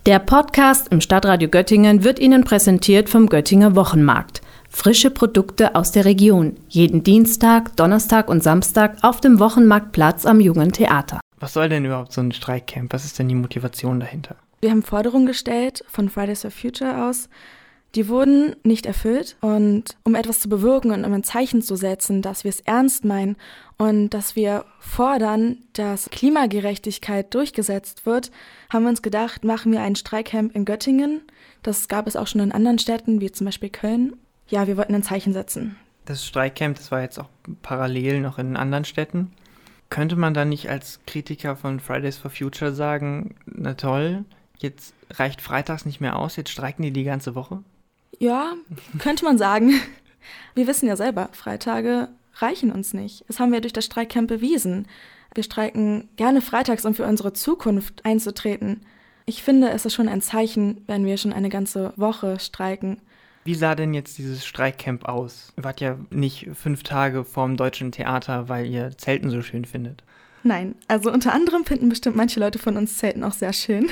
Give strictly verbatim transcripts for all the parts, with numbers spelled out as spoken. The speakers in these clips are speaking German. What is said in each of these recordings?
Der Podcast im Stadtradio Göttingen wird Ihnen präsentiert vom Göttinger Wochenmarkt. Frische Produkte aus der Region. Jeden Dienstag, Donnerstag und Samstag auf dem Wochenmarktplatz am Jungen Theater. Was soll denn überhaupt so ein Streikcamp? Was ist denn die Motivation dahinter? Wir haben Forderungen gestellt von Fridays for Future aus. Die wurden nicht erfüllt. Und um etwas zu bewirken und um ein Zeichen zu setzen, dass wir es ernst meinen und dass wir fordern, dass Klimagerechtigkeit durchgesetzt wird, haben wir uns gedacht, machen wir ein Streikcamp in Göttingen. Das gab es auch schon in anderen Städten, wie zum Beispiel Köln. Ja, wir wollten ein Zeichen setzen. Das Streikcamp, das war jetzt auch parallel noch in anderen Städten. Könnte man da nicht als Kritiker von Fridays for Future sagen, na toll, jetzt reicht freitags nicht mehr aus, jetzt streiken die die ganze Woche? Ja, könnte man sagen. Wir wissen ja selber, Freitage reichen uns nicht. Das haben wir durch das Streikcamp bewiesen. Wir streiken gerne freitags, um für unsere Zukunft einzutreten. Ich finde, es ist schon ein Zeichen, wenn wir schon eine ganze Woche streiken. Wie sah denn jetzt dieses Streikcamp aus? Ihr wart ja nicht fünf Tage vorm Deutschen Theater, weil ihr Zelten so schön findet. Nein, also unter anderem finden bestimmt manche Leute von uns Zelten auch sehr schön.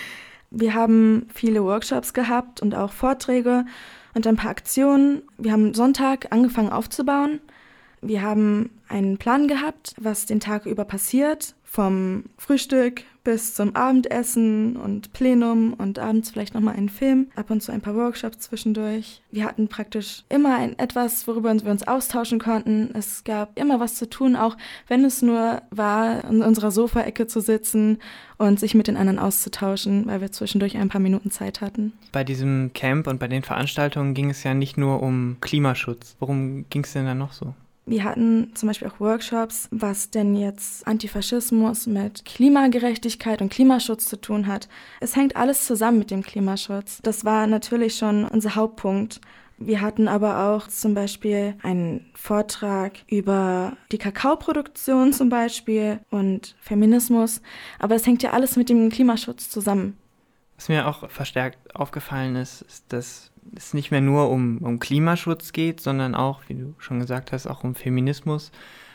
Wir haben viele Workshops gehabt und auch Vorträge und ein paar Aktionen. Wir haben Sonntag angefangen aufzubauen. Wir haben einen Plan gehabt, was den Tag über passiert, vom Frühstück bis zum Abendessen und Plenum und abends vielleicht nochmal einen Film, ab und zu ein paar Workshops zwischendurch. Wir hatten praktisch immer ein etwas, worüber wir uns austauschen konnten. Es gab immer was zu tun, auch wenn es nur war, in unserer Sofaecke zu sitzen und sich mit den anderen auszutauschen, weil wir zwischendurch ein paar Minuten Zeit hatten. Bei diesem Camp und bei den Veranstaltungen ging es ja nicht nur um Klimaschutz. Worum ging es denn da noch so? Wir hatten zum Beispiel auch Workshops, was denn jetzt Antifaschismus mit Klimagerechtigkeit und Klimaschutz zu tun hat. Es hängt alles zusammen mit dem Klimaschutz. Das war natürlich schon unser Hauptpunkt. Wir hatten aber auch zum Beispiel einen Vortrag über die Kakaoproduktion zum Beispiel und Feminismus. Aber es hängt ja alles mit dem Klimaschutz zusammen. Was mir auch verstärkt aufgefallen ist, ist, dass es nicht mehr nur um, um Klimaschutz geht, sondern auch, wie du schon gesagt hast, auch um Feminismus.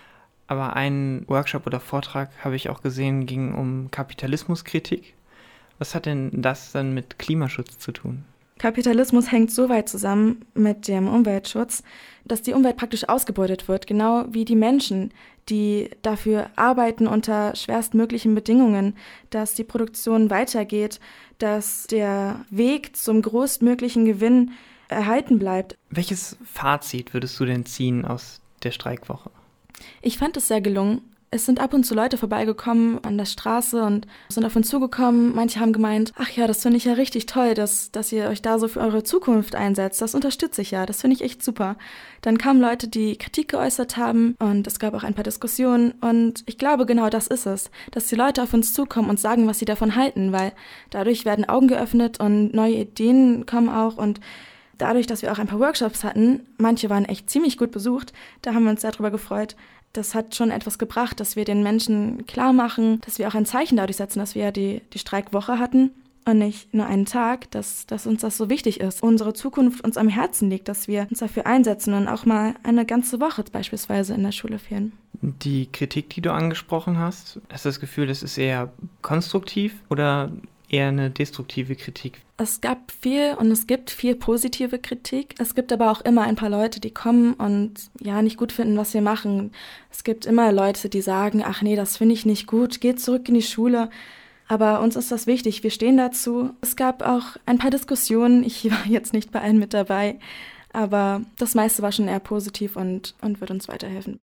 Aber ein Workshop oder Vortrag, habe ich auch gesehen, ging um Kapitalismuskritik. Was hat denn das dann mit Klimaschutz zu tun? Kapitalismus hängt so weit zusammen mit dem Umweltschutz, dass die Umwelt praktisch ausgebeutet wird, genau wie die Menschen, die dafür arbeiten unter schwerstmöglichen Bedingungen, dass die Produktion weitergeht, dass der Weg zum größtmöglichen Gewinn erhalten bleibt. Welches Fazit würdest du denn ziehen aus der Streikwoche? Ich fand es sehr gelungen. Es sind ab und zu Leute vorbeigekommen an der Straße und sind auf uns zugekommen. Manche haben gemeint, ach ja, das finde ich ja richtig toll, dass, dass ihr euch da so für eure Zukunft einsetzt. Das unterstütze ich ja, das finde ich echt super. Dann kamen Leute, die Kritik geäußert haben und es gab auch ein paar Diskussionen. Und ich glaube, genau das ist es, dass die Leute auf uns zukommen und sagen, was sie davon halten, weil dadurch werden Augen geöffnet und neue Ideen kommen auch. Und dadurch, dass wir auch ein paar Workshops hatten, manche waren echt ziemlich gut besucht, da haben wir uns sehr drüber gefreut. Das hat schon etwas gebracht, dass wir den Menschen klar machen, dass wir auch ein Zeichen dadurch setzen, dass wir ja die, die Streikwoche hatten und nicht nur einen Tag, dass, dass uns das so wichtig ist, unsere Zukunft uns am Herzen liegt, dass wir uns dafür einsetzen und auch mal eine ganze Woche beispielsweise in der Schule fehlen. Die Kritik, die du angesprochen hast, hast du das Gefühl, das ist eher konstruktiv oder eher eine destruktive Kritik? Es gab viel und es gibt viel positive Kritik. Es gibt aber auch immer ein paar Leute, die kommen und ja nicht gut finden, was wir machen. Es gibt immer Leute, die sagen, ach nee, das finde ich nicht gut, geht zurück in die Schule. Aber uns ist das wichtig, wir stehen dazu. Es gab auch ein paar Diskussionen, ich war jetzt nicht bei allen mit dabei, aber das meiste war schon eher positiv und, und wird uns weiterhelfen.